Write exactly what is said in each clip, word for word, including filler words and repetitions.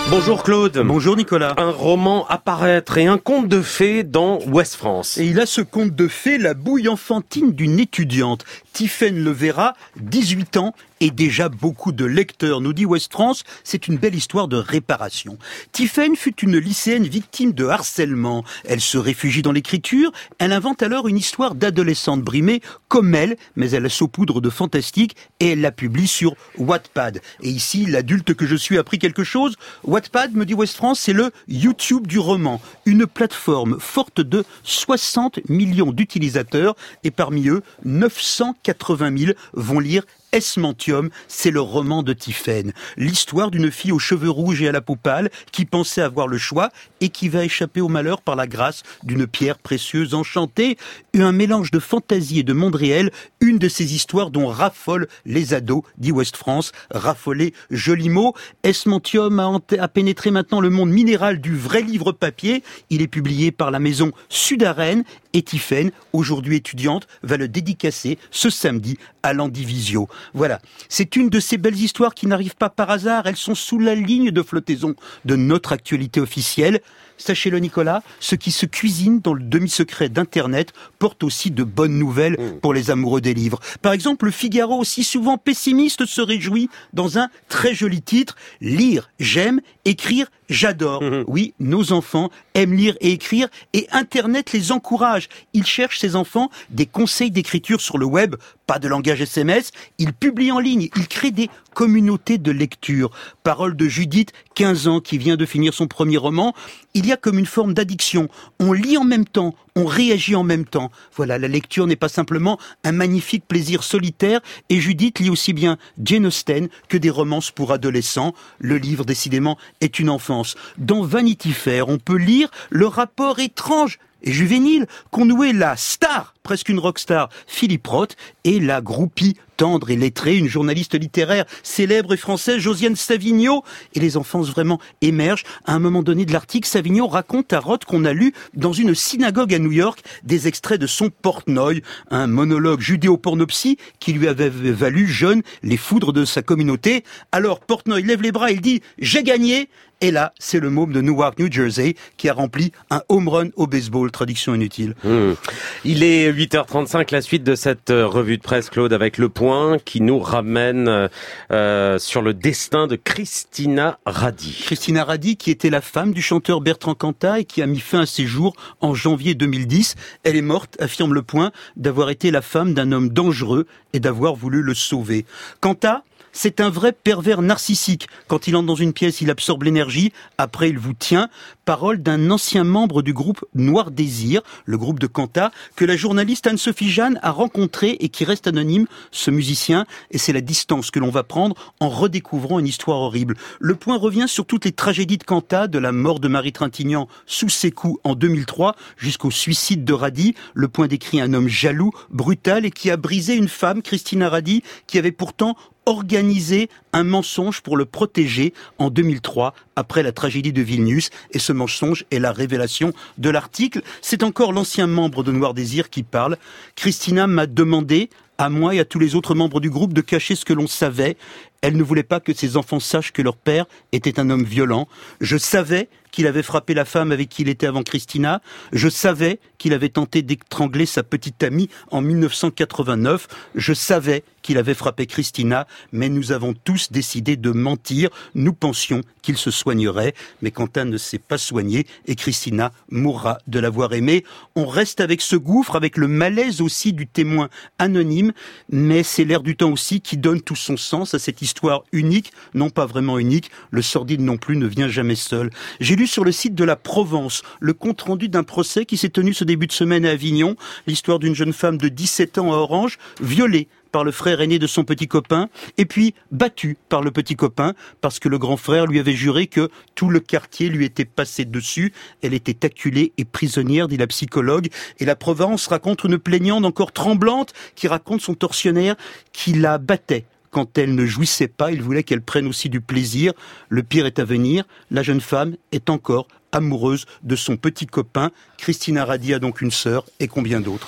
Bonjour Claude. Bonjour Nicolas. Un roman à paraître et un conte de fées dans Ouest France. Et il a ce conte de fées, la bouille enfantine d'une étudiante. Tiphaine Leverra, dix-huit ans, et déjà beaucoup de lecteurs, nous dit Ouest France. C'est une belle histoire de réparation. Tiphaine fut une lycéenne victime de harcèlement. Elle se réfugie dans l'écriture. Elle invente alors une histoire d'adolescente brimée comme elle, mais elle la saupoudre de fantastique et elle la publie sur Wattpad. Et ici, l'adulte que je suis a appris quelque chose. Wattpad, me dit Ouest France, c'est le YouTube du roman. Une plateforme forte de soixante millions d'utilisateurs et parmi eux, neuf cent quatre-vingt mille vont lire Esmantium, c'est le roman de Tiphaine. L'histoire d'une fille aux cheveux rouges et à la peau pâle qui pensait avoir le choix et qui va échapper au malheur par la grâce d'une pierre précieuse enchantée. Un mélange de fantaisie et de monde réel, une de ces histoires dont raffolent les ados, dit Ouest France. Raffoler, joli mot. Esmantium a, a pénétré maintenant le monde minéral du vrai livre papier. Il est publié par la maison Sud-Arène et Tiphaine, aujourd'hui étudiante, va le dédicacer ce samedi à l'Andivisio. Voilà, c'est une de ces belles histoires qui n'arrivent pas par hasard, elles sont sous la ligne de flottaison de notre actualité officielle. Sachez-le Nicolas, ce qui se cuisine dans le demi-secret d'Internet porte aussi de bonnes nouvelles pour les amoureux des livres. Par exemple, le Figaro, aussi souvent pessimiste, se réjouit dans un très joli titre « Lire, j'aime, écrire, j'adore ». Oui, nos enfants aiment lire et écrire et Internet les encourage. Ils cherchent, ces enfants, des conseils d'écriture sur le web, pas de langage S M S. Ils publient en ligne, ils créent des communautés de lecture. Parole de Judith, quinze ans, qui vient de finir son premier roman. Il y a comme une forme d'addiction. On lit en même temps, on réagit en même temps. Voilà, la lecture n'est pas simplement un magnifique plaisir solitaire et Judith lit aussi bien Jane Austen que des romances pour adolescents. Le livre, décidément, est une enfance. Dans Vanity Fair, on peut lire le rapport étrange et juvénile qu'ont noué la star, presque une rockstar, Philippe Roth, et la groupie tendre et lettrée, une journaliste littéraire célèbre et française, Josiane Savigno. Et les enfances vraiment émergent. À un moment donné de l'article, Savigno raconte à Roth qu'on a lu dans une synagogue à New York des extraits de son Portnoy, un monologue judéo-pornopsie qui lui avait valu, jeune, les foudres de sa communauté. Alors Portnoy lève les bras, il dit « J'ai gagné !» Et là, c'est le môme de Newark, New Jersey, qui a rempli un home run au baseball, traduction inutile. Mmh. Il est huit heures trente-cinq, la suite de cette revue de presse, Claude, avec Le Point, qui nous ramène euh, sur le destin de Christina Radi. Christina Radi, qui était la femme du chanteur Bertrand Cantat et qui a mis fin à ses jours en janvier deux mille dix. Elle est morte, affirme Le Point, d'avoir été la femme d'un homme dangereux et d'avoir voulu le sauver. Cantat, c'est un vrai pervers narcissique. Quand il entre dans une pièce, il absorbe l'énergie. Après, il vous tient. Parole d'un ancien membre du groupe Noir Désir, le groupe de Cantat, que la journaliste Anne-Sophie Jeanne a rencontré et qui reste anonyme, ce musicien. Et c'est la distance que l'on va prendre en redécouvrant une histoire horrible. Le Point revient sur toutes les tragédies de Cantat, de la mort de Marie Trintignant sous ses coups en deux mille trois jusqu'au suicide de Radi. Le Point décrit un homme jaloux, brutal et qui a brisé une femme, Christina Radi, qui avait pourtant organisé un mensonge pour le protéger en deux mille trois, après la tragédie de Vilnius. Et ce mensonge est la révélation de l'article. C'est encore l'ancien membre de Noir Désir qui parle. Christina m'a demandé, à moi et à tous les autres membres du groupe, de cacher ce que l'on savait. Elle ne voulait pas que ses enfants sachent que leur père était un homme violent. Je savais qu'il avait frappé la femme avec qui il était avant Christina. Je savais qu'il avait tenté d'étrangler sa petite amie en mille neuf cent quatre-vingt-neuf. Je savais qu'il avait frappé Christina, mais nous avons tous décidé de mentir. Nous pensions qu'il se soignerait, mais Quentin ne s'est pas soigné et Christina mourra de l'avoir aimé. On reste avec ce gouffre, avec le malaise aussi du témoin anonyme, mais c'est l'air du temps aussi qui donne tout son sens à cette histoire unique, non pas vraiment unique, le sordide non plus ne vient jamais seul. J'ai lu sur le site de la Provence le compte-rendu d'un procès qui s'est tenu ce début de semaine à Avignon, l'histoire d'une jeune femme de dix-sept ans à Orange, violée par le frère aîné de son petit copain, et puis battue par le petit copain, parce que le grand frère lui avait juré que tout le quartier lui était passé dessus. Elle était acculée et prisonnière, dit la psychologue, et la Provence raconte une plaignante encore tremblante qui raconte son tortionnaire qui la battait. Quand elle ne jouissait pas, il voulait qu'elle prenne aussi du plaisir. Le pire est à venir. La jeune femme est encore amoureuse de son petit copain. Christina Radi a donc une sœur et combien d'autres ?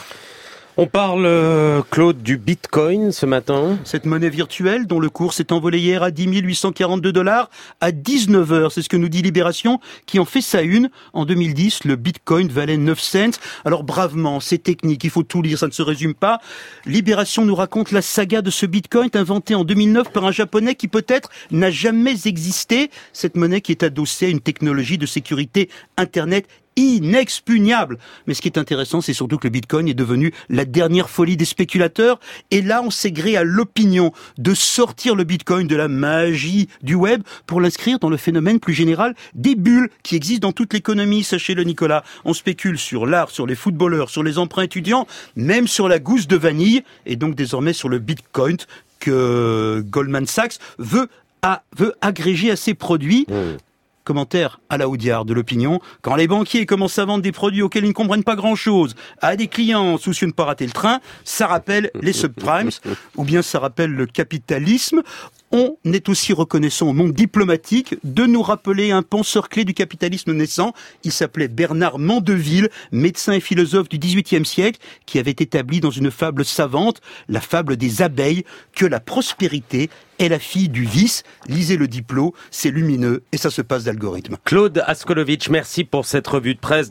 On parle, euh, Claude, du Bitcoin ce matin. Cette monnaie virtuelle dont le cours s'est envolé hier à dix mille huit cent quarante-deux dollars à dix-neuf heures. C'est ce que nous dit Libération qui en fait sa une. En deux mille dix, le Bitcoin valait neuf cents. Alors bravement, c'est technique, il faut tout lire, ça ne se résume pas. Libération nous raconte la saga de ce Bitcoin inventé en deux mille neuf par un Japonais qui peut-être n'a jamais existé. Cette monnaie qui est adossée à une technologie de sécurité Internet inexpugnable. Mais ce qui est intéressant, c'est surtout que le Bitcoin est devenu la dernière folie des spéculateurs. Et là, on s'est gré à l'opinion de sortir le Bitcoin de la magie du web pour l'inscrire dans le phénomène plus général des bulles qui existent dans toute l'économie. Sachez-le, Nicolas, on spécule sur l'art, sur les footballeurs, sur les emprunts étudiants, même sur la gousse de vanille, et donc désormais sur le Bitcoin que Goldman Sachs veut, à, veut agréger à ses produits. Mmh. Commentaire à la Audiard de l'opinion. Quand les banquiers commencent à vendre des produits auxquels ils ne comprennent pas grand-chose à des clients soucieux de ne pas rater le train, ça rappelle les subprimes, ou bien ça rappelle le capitalisme. On est aussi reconnaissant au monde diplomatique de nous rappeler un penseur clé du capitalisme naissant. Il s'appelait Bernard Mandeville, médecin et philosophe du dix-huitième siècle, qui avait établi dans une fable savante, la fable des abeilles, que la prospérité est la fille du vice. Lisez le diplôme, c'est lumineux et ça se passe d'algorithme. Claude Askolovitch, merci pour cette revue de presse.